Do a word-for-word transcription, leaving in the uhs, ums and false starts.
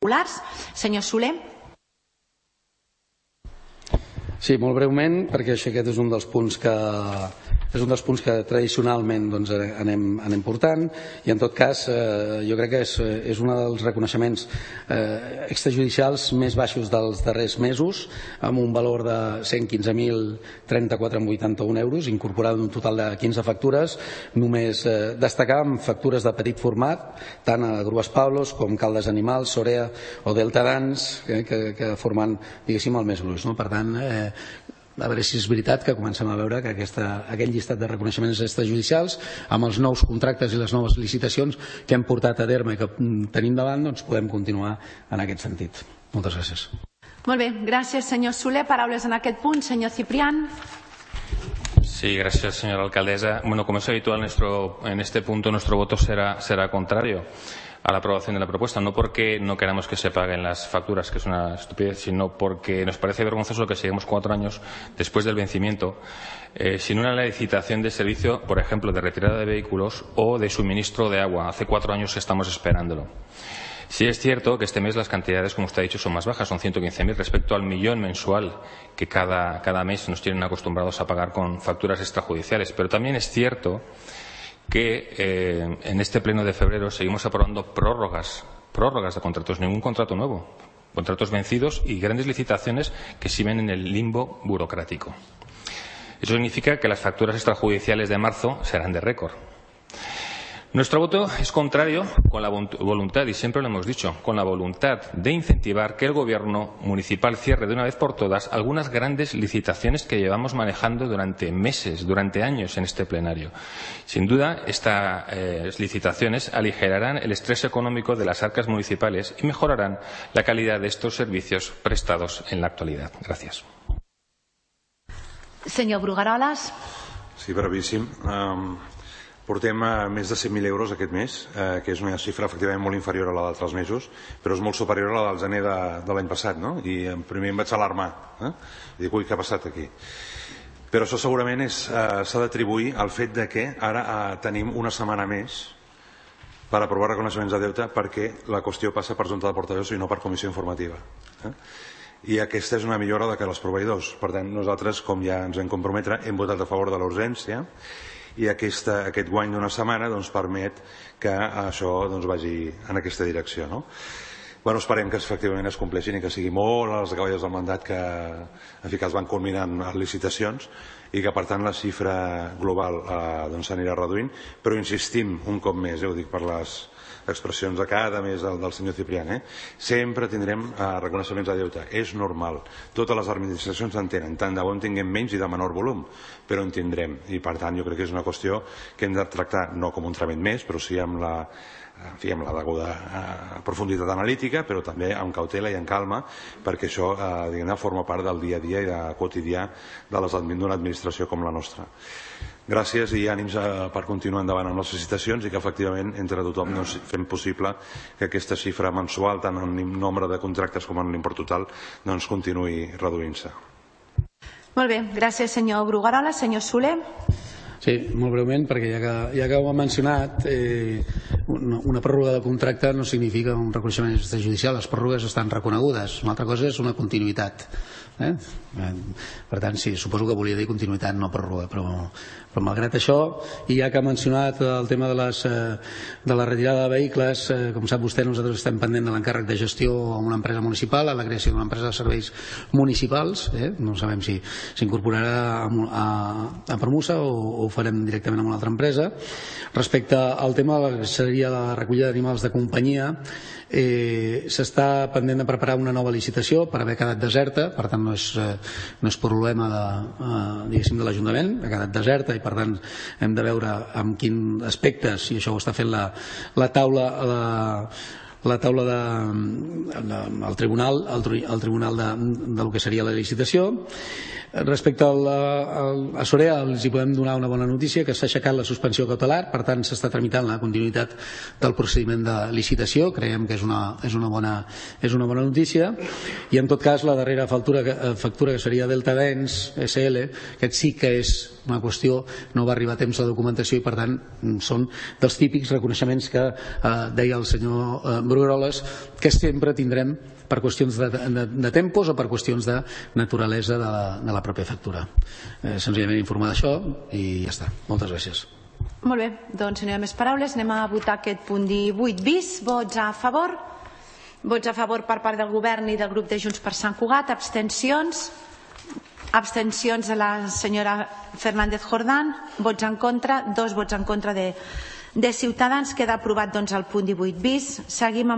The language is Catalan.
Populars. Senyor Soler. Sí, molt breument, perquè aquest és un dels punts que és un dels punts que tradicionalment doncs, anem, anem portant, i en tot cas eh, jo crec que és, és un dels reconeixements eh, extrajudicials més baixos dels darrers mesos, amb un valor de cent quinze mil trenta-quatre coma vuitanta-un euros, incorporant un total de quinze factures. Només eh, destacar amb factures de petit format, tant a Grues Pablos com Caldes Animals, Sorea o Delta Dans, eh, que, que formen, diguéssim, el més gruix, no? Per tant, eh, a veure si és veritat que comencem a veure que aquesta, aquest llistat de reconeixements extrajudicials, amb els nous contractes i les noves licitacions que hem portat a terme i que tenim davant, doncs podem continuar en aquest sentit. Moltes gràcies. Molt bé, gràcies senyor Soler. Paraules en aquest punt, senyor Ciprián. Sí, gracias, señora alcaldesa. Bueno, como es habitual, nuestro, en este punto nuestro voto será, será contrario a la aprobación de la propuesta, no porque no queramos que se paguen las facturas, que es una estupidez, sino porque nos parece vergonzoso que sigamos cuatro años después del vencimiento eh, sin una licitación de servicio, por ejemplo, de retirada de vehículos o de suministro de agua. Hace cuatro años que estamos esperándolo. Sí es cierto que este mes las cantidades, como usted ha dicho, son más bajas, son ciento quince mil respecto al millón mensual que cada, cada mes nos tienen acostumbrados a pagar con facturas extrajudiciales. Pero también es cierto que eh, en este pleno de febrero seguimos aprobando prórrogas, prórrogas de contratos, ningún contrato nuevo, contratos vencidos y grandes licitaciones que siguen en el limbo burocrático. Eso significa que las facturas extrajudiciales de marzo serán de récord. Nuestro voto es contrario con la voluntad, y siempre lo hemos dicho, con la voluntad de incentivar que el Gobierno municipal cierre de una vez por todas algunas grandes licitaciones que llevamos manejando durante meses, durante años en este plenario. Sin duda, estas eh, licitaciones aligerarán el estrés económico de las arcas municipales y mejorarán la calidad de estos servicios prestados en la actualidad. Gracias. Senyor Brugaroles. Sí, brevíssim. Um... Portem a més de cent mil euros aquest mes, eh, que és una xifra efectivament molt inferior a la d'altres mesos, però és molt superior a la del gener de, de l'any passat, no? I primer em vaig alarmar, eh? I dic, ui, què ha passat aquí? Però això segurament eh, s'ha d'atribuir al fet de que ara eh, tenim una setmana més per aprovar reconeixements de deute, perquè la qüestió passa per junta de portaveus i no per comissió informativa. Eh? I aquesta és una millora de que els proveïdors. Per tant, nosaltres, com ja ens vam comprometre, hem votat a favor de la urgència, i aquesta, aquest guany d'una setmana doncs, permet que això doncs, vagi en aquesta direcció. No? Bueno, esperem que efectivament es compleixin i que sigui molt a les acaballes del mandat que, en fi, que es van culminant les licitacions i que per tant la xifra global eh, doncs, s'anirà reduint, però insistim un cop més, eh, ho dic per les expressions de cada mes del, del senyor Ciprián, eh? Sempre tindrem eh, reconeixements de deute, és normal, totes les administracions en tenen, tant de bo en tinguem menys i de menor volum, però en tindrem, i per tant jo crec que és una qüestió que hem de tractar no com un tràmit més, però sí amb la, en fi, amb la deguda eh, profunditat analítica, però també amb cautela i amb calma, perquè això eh, diguem-ne, forma part del dia a dia i de quotidià d'una administració com la nostra. Gràcies i ànims per continuar endavant amb les licitacions i que efectivament entre tothom doncs, fem possible que aquesta xifra mensual, tant en nombre de contractes com en l'import total, doncs, continuï reduint-se. Molt bé, gràcies senyor Brugaroles. Senyor Soler. Sí, molt breument, perquè ja que, ja que ho ha mencionat, eh, una, una pròrroga de contracte no significa un reconeixement extrajudicial, les pròrrogues estan reconegudes, una altra cosa és una continuïtat. Eh? Per tant, sí, suposo que volia dir continuïtat, no pròrroga, però, però malgrat això, i ja que ha mencionat el tema de, les, de la retirada de vehicles, eh, com sap vostè, nosaltres estem pendent de l'encàrrec de gestió a una empresa municipal, a la creació d'una empresa de serveis municipals, eh? No sabem si s'incorporarà a, a, a Permusa o, o ho farem directament amb una altra empresa. Respecte al tema de la, seria la recollida d'animals de companyia, eh, s'està pendent de preparar una nova licitació per haver quedat deserta, per tant no és, eh, no és problema de, eh, diguéssim, de l'Ajuntament, ha quedat deserta i per tant hem de veure amb quins aspectes, i això ho està fent la, la taula la, la taula de, de, el tribunal el, el tribunal de, de lo que seria la licitació. Respecte al, al, a Sorea els hi podem donar una bona notícia, que s'ha aixecat la suspensió cautelar, per tant s'està tramitant la continuïtat del procediment de licitació, creiem que és una, és una, bona, és una bona notícia, i en tot cas la darrera factura, factura que seria Delta Dans S L, aquest sí que és una qüestió, no va arribar a temps de documentació i per tant són dels típics reconeixements que eh, deia el senyor eh, Folgueroles, que sempre tindrem per qüestions de, de, de tempos o per qüestions de naturalesa de la, de la pròpia factura. Eh, senzillament informar d'això i ja està. Moltes gràcies. Molt bé, doncs si no hi ha més paraules anem a votar aquest punt divuit bis. Vots a favor? Vots a favor per part del govern i del grup de Junts per Sant Cugat. Abstencions? Abstencions de la senyora Fernández Jordán. Vots en contra? Dos vots en contra de, de Ciutadans. Queda aprovat doncs el punt divuit bis. Seguim amb